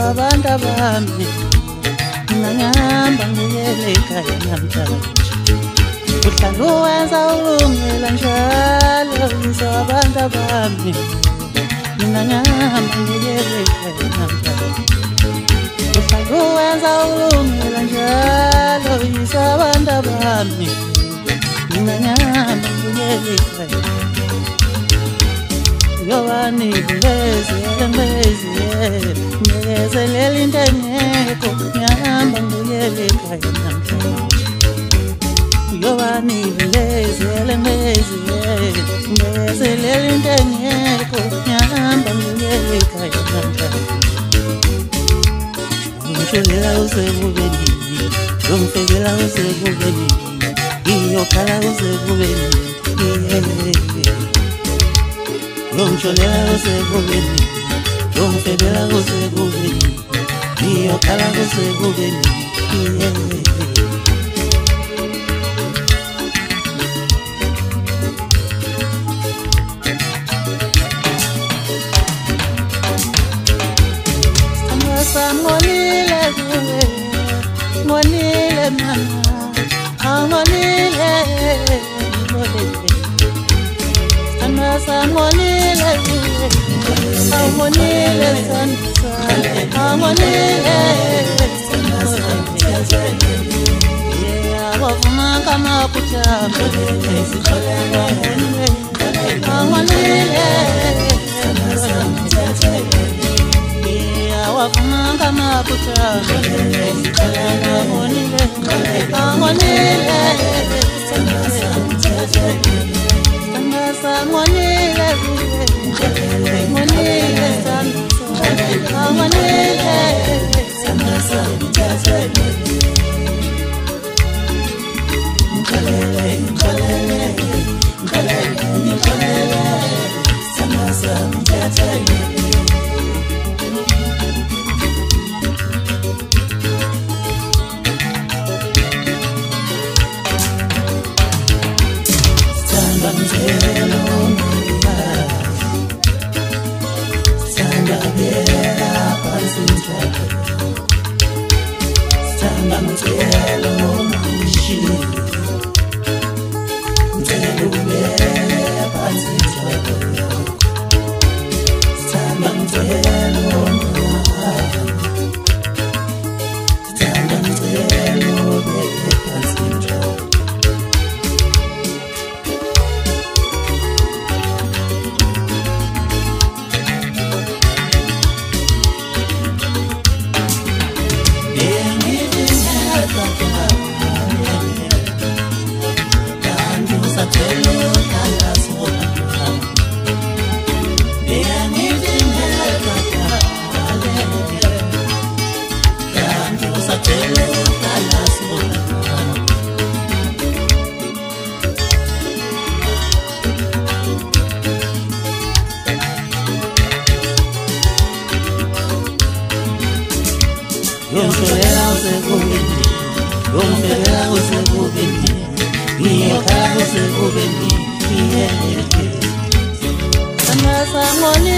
abantu bami ngihamba ngiyele ekhaya namhlanje uhlala uwenza ulungela njalo uyise abantu bami ngihamba ngiyele ekhaya namhlanje uhlala uwenza ulungela njalo uyise abantu bami ngihamba ngiyele ekhaya Yovani ngezelela into engekho ngihamba ngiyele ekhaya namhlanje Yovani ngezelela into engekho ngihamba ngiyele ekhaya namhlanje Ngishonela usekubeni ngomfekela usekubeni ngiyokhala usekubeni Ngishonela usekubeni ngomfekela usekubeni ngiyokhala usekubeni Ngonile mama, ngonile, anasa ngonile, ngonile sansa, ngonile, yeah, wafuma kama kuchamba, ngonile. Wafuma kama kuchamba ngonile ngonile sanasa ngonile ngonile sanasa ngonile sanasa Ngonile